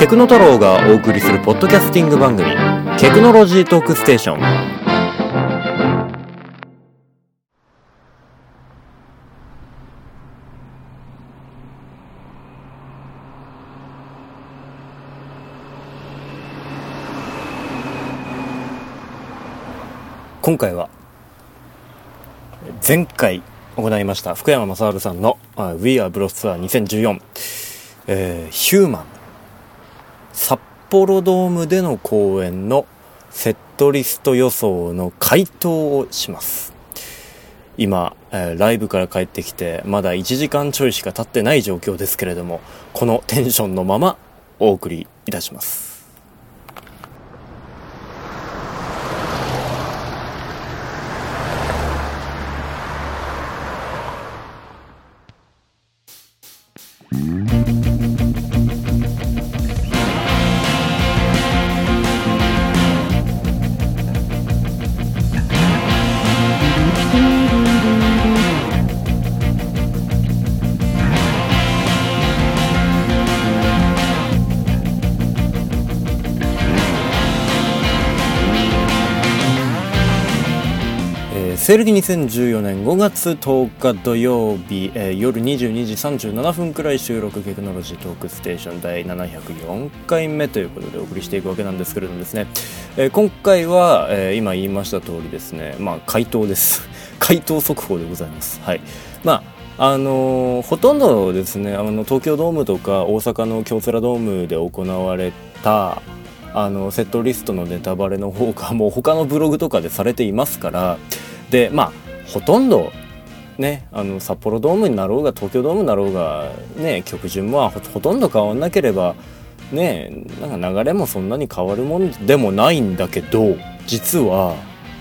テクノ太郎がお送りするポッドキャスティング番組テクノロジートークステーション。今回は前回行いました福山雅治さんの We Are Bros Tour 2014、ヒューマン札幌ドームでの公演のセットリスト予想の回答をします。今、ライブから帰ってきてまだ1時間ちょいしか経ってない状況ですけれども、このテンションのままお送りいたします。西暦2014年5月10日土曜日、夜22時37分くらい収録、テクノロジートークステーション第704回目ということでお送りしていくわけなんですけれどもですね、今回は、今言いました通りですね、回答です回答速報でございます。はい。ほとんどですね、東京ドームとか大阪の京セラドームで行われたセットリストのネタバレの方がもう他のブログとかでされていますから、でほとんどね、札幌ドームになろうが東京ドームになろうがね、曲順は ほとんど変わんなければね、なんか流れもそんなに変わるもんでもないんだけど、実は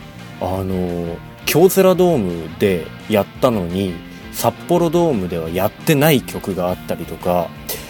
京セラドームでやったのに札幌ドームではやってない曲があったりとか、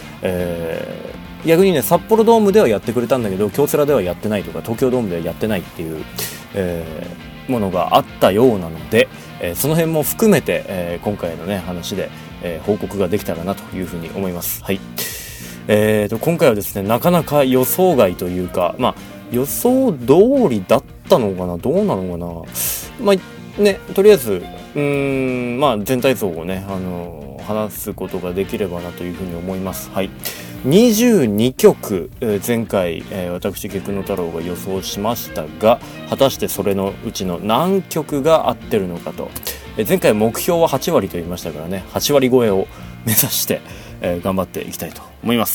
逆にね、札幌ドームではやってくれたんだけど京セラではやってないとか、東京ドームではやってないっていう、ものがあったようなので、その辺も含めて、今回のね話で、報告ができたらなというふうに思います。はい。今回はですね、なかなか予想外というか、予想通りだったのかな、どうなのかな、ね、とりあえず全体像をね、話すことができればなというふうに思います。はい。22曲、前回、私テクノ太郎が予想しましたが、果たしてそれのうちの何曲が合ってるのかと、前回目標は8割と言いましたからね、8割超えを目指して、頑張っていきたいと思います。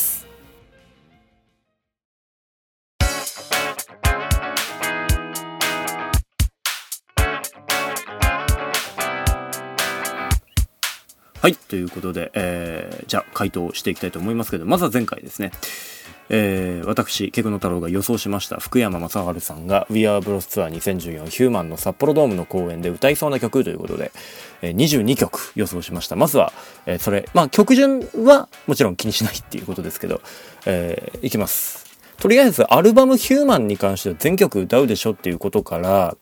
はい、ということで、じゃあ回答していきたいと思いますけど、まずは前回ですね、私テクノ太郎が予想しました福山雅治さんが We Are Bros Tour 2014ヒューマンの札幌ドームの公演で歌いそうな曲ということで、22曲予想しました。まずは、それ曲順はもちろん気にしないっていうことですけど、いきます。とりあえずアルバムヒューマンに関しては全曲歌うでしょっていうことから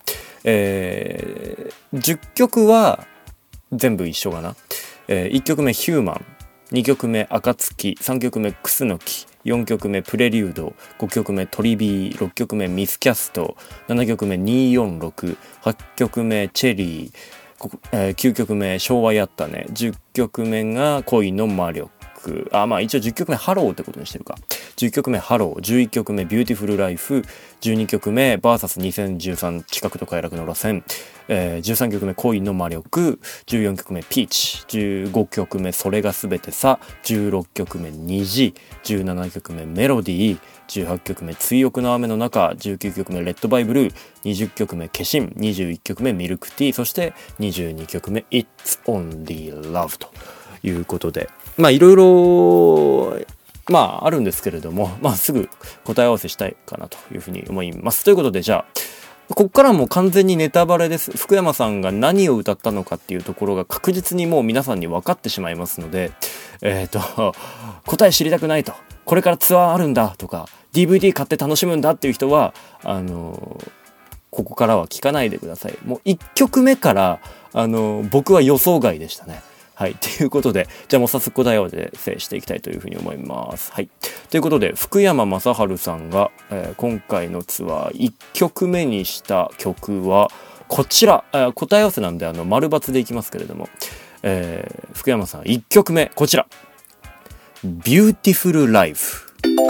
、10曲は全部一緒かな。1曲目ヒューマン、2曲目暁、3曲目クスノキ、4曲目プレリュード、5曲目トリビー、6曲目ミスキャスト、7曲目246、8曲目チェリー、9曲目昭和やったね、10曲目が恋の魔力、一応10曲目ハローってことにしてるか。10曲目ハロー、11曲目ビューティフルライフ、12曲目バーサス2013企画と快楽の路線、13曲目恋の魔力、14曲目ピーチ、15曲目それがすべてさ、16曲目虹、17曲目メロディー、18曲目追憶の雨の中、19曲目レッドバイブルー、20曲目化身、21曲目ミルクティー、そして22曲目 It's Only Love ということで、いろいろあるんですけれども、すぐ答え合わせしたいかなというふうに思います。ということで、じゃあここからもう完全にネタバレです。福山さんが何を歌ったのかっていうところが確実にもう皆さんに分かってしまいますので、答え知りたくないと、これからツアーあるんだとか DVD 買って楽しむんだっていう人はここからは聞かないでください。もう1曲目から僕は予想外でしたね。はい。ということで、じゃあもう早速答え合わせしていきたいというふうに思います。はい。 ということで福山雅治さんが、今回のツアー1曲目にした曲はこちら、答え合わせなんで丸×でいきますけれども、福山さん1曲目こちら、Beautiful Life。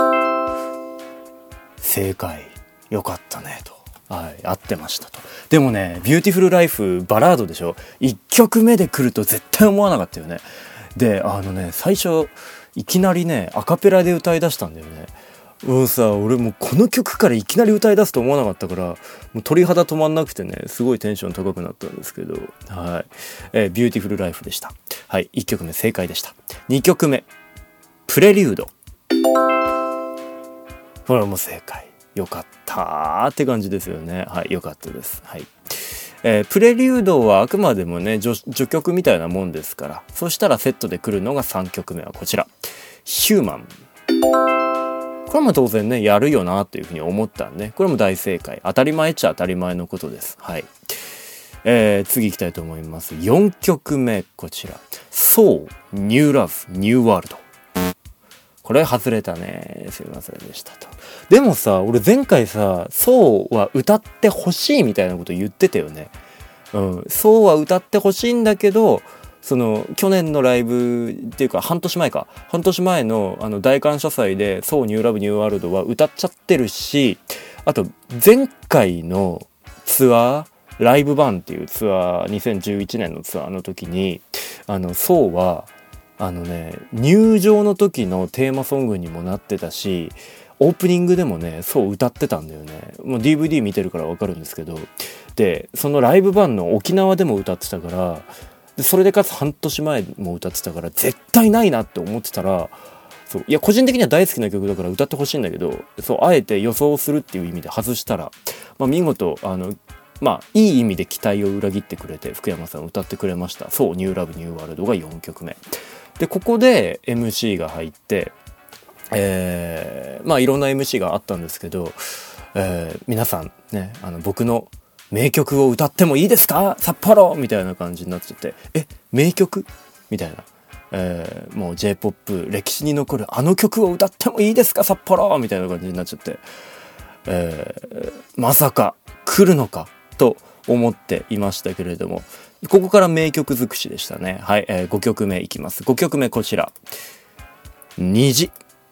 正解、よかったねと、はい、合ってましたと。でもね、Beautiful Life バラードでしょ、1曲目で来ると絶対思わなかったよね。で最初いきなりねアカペラで歌い出したんだよね。俺もうこの曲からいきなり歌い出すと思わなかったから、もう鳥肌止まんなくてね、すごいテンション高くなったんですけど、はい、ビューティフルライフでした。はい、1曲目正解でした。2曲目プレリュード、これも正解、よかったって感じですよね。はい、よかったです。はい、プレリュードはあくまでもね序曲みたいなもんですから、そしたらセットで来るのが3曲目はこちら、ヒューマン。これも当然ねやるよなというふうに思ったんで、これも大正解、当たり前っちゃ当たり前のことです。はい、次行きたいと思います。4曲目こちら、 So New Love New World。 これ外れたね、すいませんでしたと。でもさ、俺前回さ So は歌ってほしいみたいなこと言ってたよね。So は歌ってほしいんだけど、その去年のライブっていうか半年前の大感謝祭で So New Love New World は歌っちゃってるし、あと前回のツアーライブ版っていうツアー、2011年のツアーの時にSo は入場の時のテーマソングにもなってたし、オープニングでもねそう歌ってたんだよね。もう DVD 見てるから分かるんですけど、でそのライブ版の沖縄でも歌ってたから、でそれでかつ半年前も歌ってたから絶対ないなって思ってたら、いや個人的には大好きな曲だから歌ってほしいんだけど、あえて予想するっていう意味で外したら、見事いい意味で期待を裏切ってくれて福山さん歌ってくれました。そうニューラブニューワールドが4曲目で、ここで MC が入って、いろんな MC があったんですけど、皆さんね僕の名曲を歌ってもいいですか札幌みたいな感じになっちゃって、名曲みたいな、もう J-POP 歴史に残るあの曲を歌ってもいいですか札幌みたいな感じになっちゃって、まさか来るのかと思っていましたけれども、ここから名曲尽くしでしたね。はい、5曲目いきます。5曲目こちら、虹。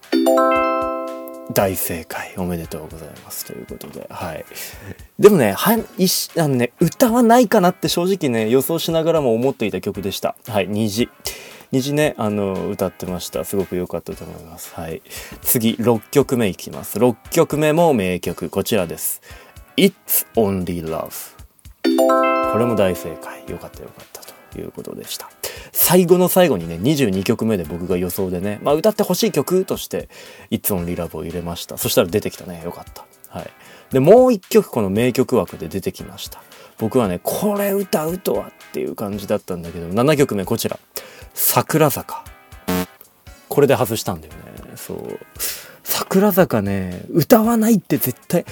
大正解、おめでとうございますということで、はい。でもね、歌はないかなって正直ね予想しながらも思っていた曲でした。はい、虹ね歌ってました。すごく良かったと思います。はい、次6曲目いきます。6曲目も名曲、こちらです。 It's Only Love。 これも大正解、よかったということでした。最後の最後にね22曲目で僕が予想でね、歌ってほしい曲として It's Only Love を入れました。そしたら出てきたね、よかった。はい、でもう一曲この名曲枠で出てきました。僕はねこれ歌うとはっていう感じだったんだけど、7曲目こちら、桜坂。これで外したんだよね。桜坂ね歌わないって絶対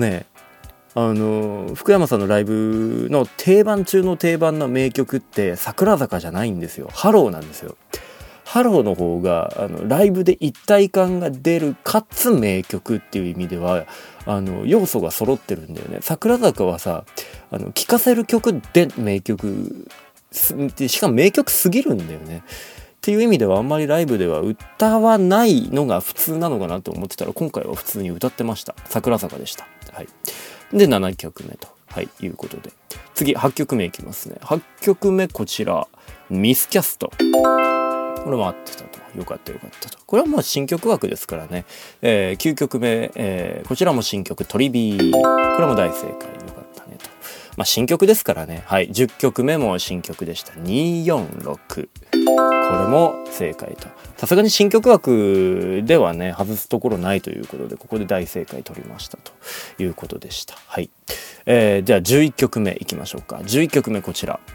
福山さんのライブの定番中の定番の名曲って桜坂じゃないんですよ。ハローなんですよ。ハローの方がライブで一体感が出るかつ名曲っていう意味では要素が揃ってるんだよね。桜坂はさ聴かせる曲で名曲しかも名曲すぎるんだよねっていう意味では、あんまりライブでは歌わないのが普通なのかなと思ってたら、今回は普通に歌ってました。桜坂でした。はい、で7曲目と、いうことで、次8曲目いきますね。8曲目こちら、ミスキャスト。これも合ってたと、よかったと。これはもう新曲枠ですからね。9曲目、こちらも新曲、トリビー。これも大正解、よかったねと。新曲ですからね。はい、10曲目も新曲でした。246。これも正解と。さすがに新曲枠ではね外すところないということで、ここで大正解取りましたということでした。はい、じゃあ11曲目いきましょうか。11曲目こちら、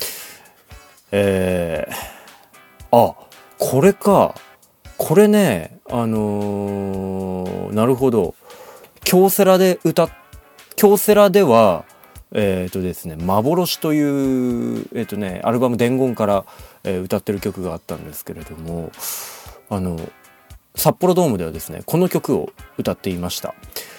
これか。これねなるほど、京セラではですね、幻というアルバム伝言から、歌ってる曲があったんですけれども、 札幌ドームではですねこの曲を歌っていました。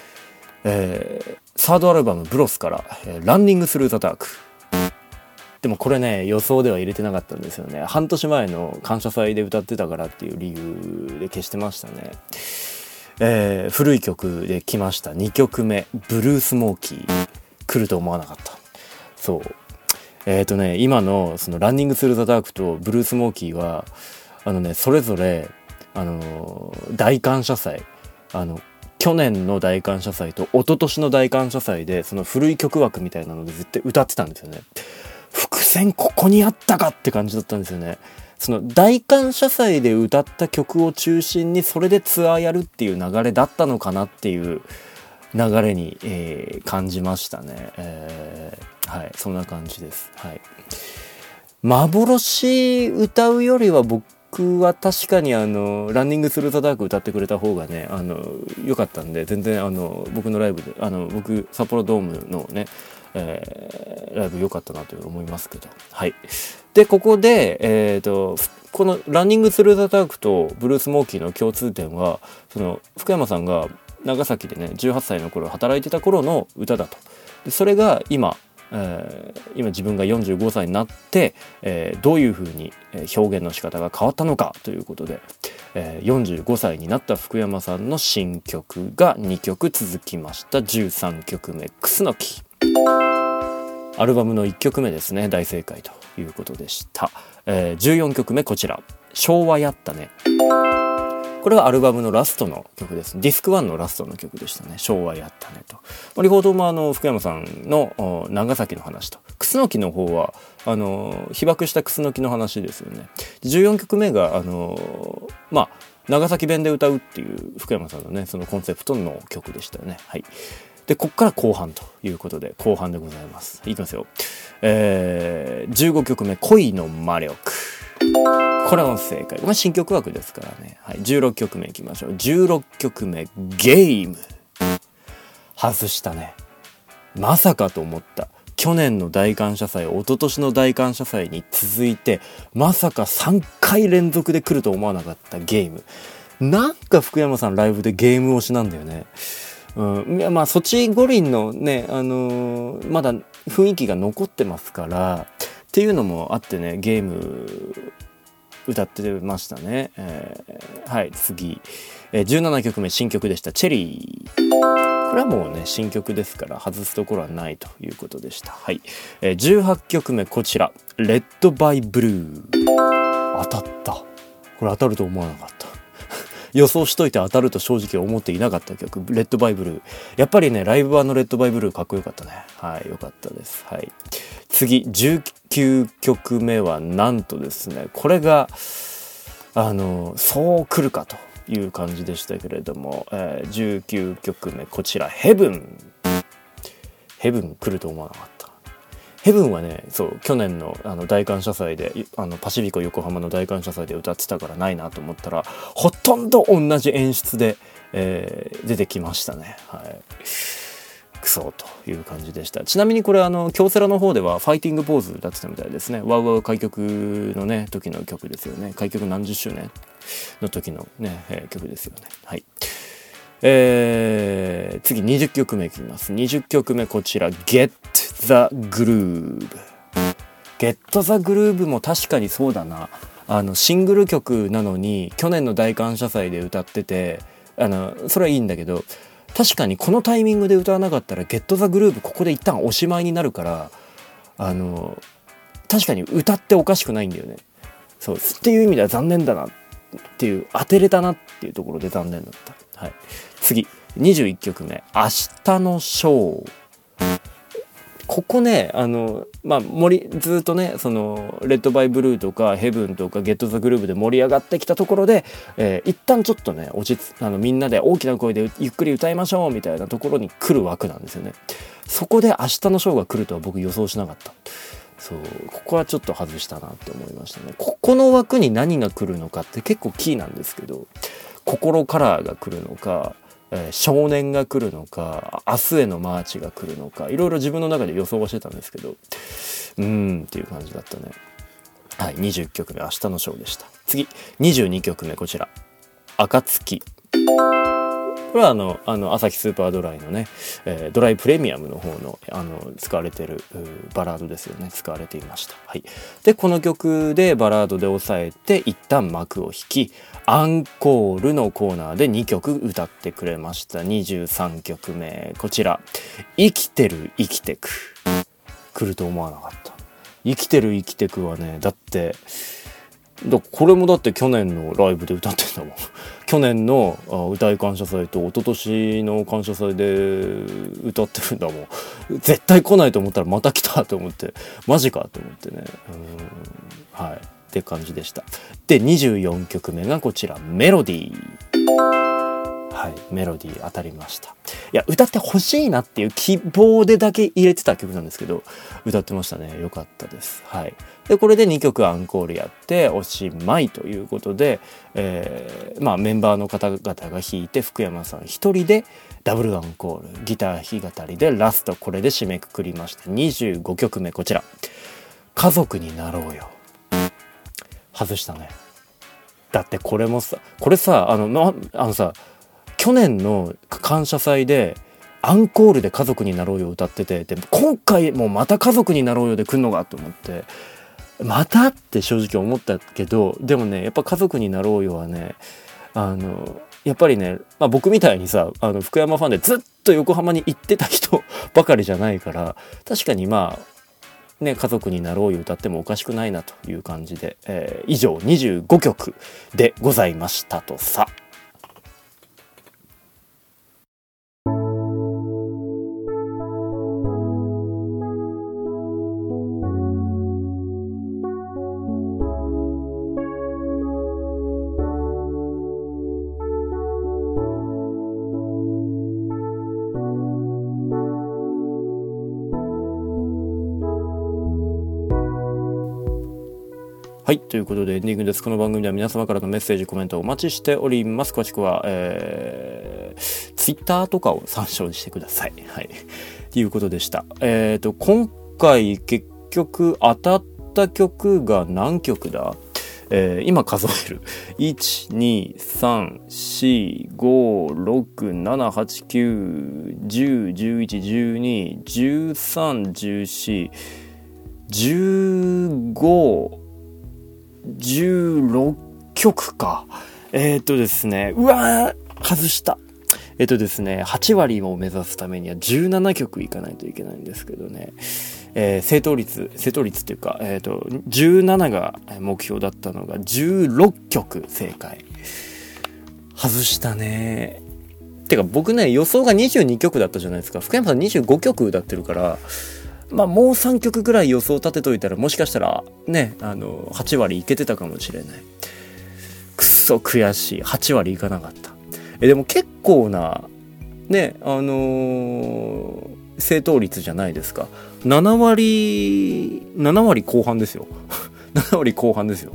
サードアルバムブロスから、ランニングスルーザダーク。でもこれね予想では入れてなかったんですよね。半年前の感謝祭で歌ってたからっていう理由で消してましたね。古い曲で来ました。2曲目ブルースモーキー。来ると思わなかった。そう今のそのランニングスルーザダークとブルースモーキーはそれぞれ大感謝祭去年の大感謝祭と一昨年の大感謝祭でその古い曲枠みたいなので絶対歌ってたんですよね。伏線ここにあったかって感じだったんですよね。その大感謝祭で歌った曲を中心にそれでツアーやるっていう流れだったのかなっていう流れに、感じましたね。はい、そんな感じです。はい。幻歌うよりは僕は確かにランニングスルーザダーク歌ってくれた方がね良かったんで、全然僕のライブで僕札幌ドームのね、ライブ良かったなと思いますけど、はい。でここでこのランニングスルーザダークとブルースモーキーの共通点はその福山さんが長崎でね18歳の頃働いてた頃の歌だと。でそれが今自分が45歳になって、どういう風に表現の仕方が変わったのかということで、45歳になった福山さんの新曲が2曲続きました。13曲目クスノキ。アルバムの1曲目ですね。大正解ということでした。14曲目こちら昭和やったね。これはアルバムのラストの曲です。ディスク1のラストの曲でしたね。昭和やったねと。両方とも福山さんの長崎の話と、クスノキの方は被爆したクスノキの話ですよね。14曲目が長崎弁で歌うっていう福山さんのねそのコンセプトの曲でしたよね。はい。でこっから後半ということで後半でございます。いきますよ。15曲目恋の魔力。これは正解。新曲枠ですからね。はい、16曲目いきましょう。16曲目ゲーム。外したね。まさかと思った。去年の大感謝祭、一昨年の大感謝祭に続いてまさか3回連続で来ると思わなかったゲーム。なんか福山さんライブでゲーム推しなんだよね。ソチ五輪のねまだ雰囲気が残ってますからっていうのもあってねゲーム歌ってましたね。はい、次、17曲目新曲でしたチェリー。これはもうね新曲ですから外すところはないということでした。はい、18曲目こちらレッドバイブルー。当たった。これ当たると思わなかった予想しといて当たると正直思っていなかった曲レッドバイブルー。やっぱりねライブ版のレッドバイブルーかっこよかったね。はい、よかったです。はい、次19曲目はなんとですねこれがそう来るかという感じでしたけれども、19曲目こちらヘブン来ると思わなかった。ヘブンはねそう去年の大感謝祭でパシフィコ横浜の大感謝祭で歌ってたからないなと思ったらほとんど同じ演出で、出てきましたね。はい、クソという感じでした。ちなみにこれ京セラの方ではファイティングポーズだってたみたいですね。ワウワウ開局のね時の曲ですよね。開局何十周年の時のね、曲ですよね。はい。次20曲目いきます。20曲目こちら Get the Groove。 Get the Groove も確かにそうだな。シングル曲なのに去年の大感謝祭で歌っててそれはいいんだけど確かにこのタイミングで歌わなかったら Get the Groove ここで一旦おしまいになるから確かに歌っておかしくないんだよね。そうっていう意味では残念だなっていう当てれたなっていうところで残念だった。はい、次21曲目明日のショー。ここねずっとねそのレッドバイブルーとかヘブンとかゲットザグルーヴで盛り上がってきたところで、一旦ちょっとねみんなで大きな声でゆっくり歌いましょうみたいなところに来る枠なんですよね。そこで明日のショーが来るとは僕予想しなかった。そうここはちょっと外したなって思いましたね。ここの枠に何が来るのかって結構キーなんですけど心カラーが来るのか少年が来るのか明日へのマーチが来るのかいろいろ自分の中で予想はしてたんですけどっていう感じだったね。はい、20曲目明日のショーでした。次22曲目こちら暁。これはアサヒスーパードライのね、ドライプレミアムの方の使われてるバラードですよね。使われていました。はい。でこの曲でバラードで抑えて一旦幕を引き、アンコールのコーナーで2曲歌ってくれました。23曲目こちら、生きてる生きてく。来ると思わなかった。生きてる生きてくはね、だってこれもだって去年のライブで歌ってんだもん。去年の歌い感謝祭と一昨年の感謝祭で歌ってるんだもん。絶対来ないと思ったらまた来たと思って、マジかと思ってね。はいって感じでした。で24曲目がこちら、メロディー。はい、メロディー当たりました。いや歌ってほしいなっていう希望でだけ入れてた曲なんですけど、歌ってましたね。よかったです。はい。でこれで2曲アンコールやっておしまいということで、メンバーの方々が弾いて、福山さん一人でダブルアンコール、ギター弾き語りでラスト、これで締めくくりました。25曲目こちら、家族になろうよ。外したね。だってこれもさ、これささ、去年の感謝祭でアンコールで家族になろうよ歌ってて、で今回もまた家族になろうよで来んのかと思って、またって正直思ったけど、でもねやっぱ家族になろうよはね、やっぱりね、僕みたいにさ福山ファンでずっと横浜に行ってた人ばかりじゃないから、確かに家族になろうよ歌ってもおかしくないなという感じで、以上25曲でございましたとさ。はい、ということでエンディングです。この番組では皆様からのメッセージコメントをお待ちしております。詳しくは、ツイッターとかを参照してください。はい、ということでした。今回結局当たった曲が何曲だ？今数える 1,2,3,4,5,6,7,8,9,10,11,12,13,14,15,16曲か。ですね、うわー外した。ですね、8割を目指すためには17曲いかないといけないんですけどね、正答率っていうか、17が目標だったのが16曲正解。外したね。てか僕ね、予想が22曲だったじゃないですか。福山さん25曲歌ってるから、もう3曲ぐらい予想立てといたら、もしかしたらね、8割いけてたかもしれない。くっそ悔しい。8割いかなかった。でも結構なね、正答率じゃないですか。7割後半ですよ。7割後半ですよ。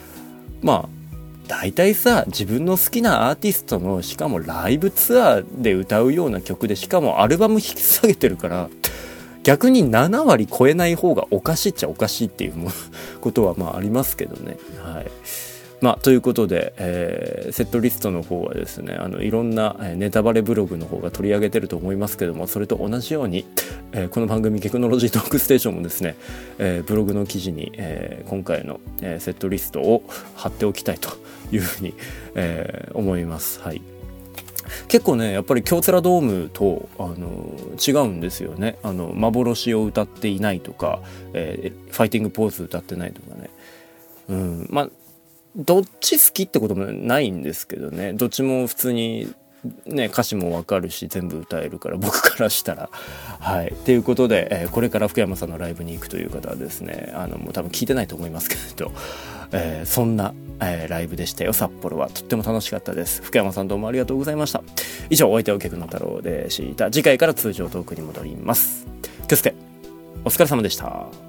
大体さ、自分の好きなアーティストの、しかもライブツアーで歌うような曲で、しかもアルバム引き下げてるから、逆に7割超えない方がおかしいっちゃおかしいっていうことはありますけどね。はい。ということで、セットリストの方はですね、いろんなネタバレブログの方が取り上げてると思いますけども、それと同じように、この番組テクノロジートークステーションもですね、ブログの記事に、今回の、セットリストを貼っておきたいというふうに、思います。はい。結構ね、やっぱり京セラドームと違うんですよね。幻を歌っていないとか、ファイティングポーズ歌ってないとかね。どっち好きってこともないんですけどね、どっちも普通にね、歌詞もわかるし全部歌えるから、僕からしたら。はい。ということで、これから福山さんのライブに行くという方はですね、もう多分聞いてないと思いますけど、そんな、ライブでしたよ。札幌はとっても楽しかったです。福山さんどうもありがとうございました。以上、お相手はケクノ太郎でした。次回から通常トークに戻ります。気をつけ、お疲れ様でした。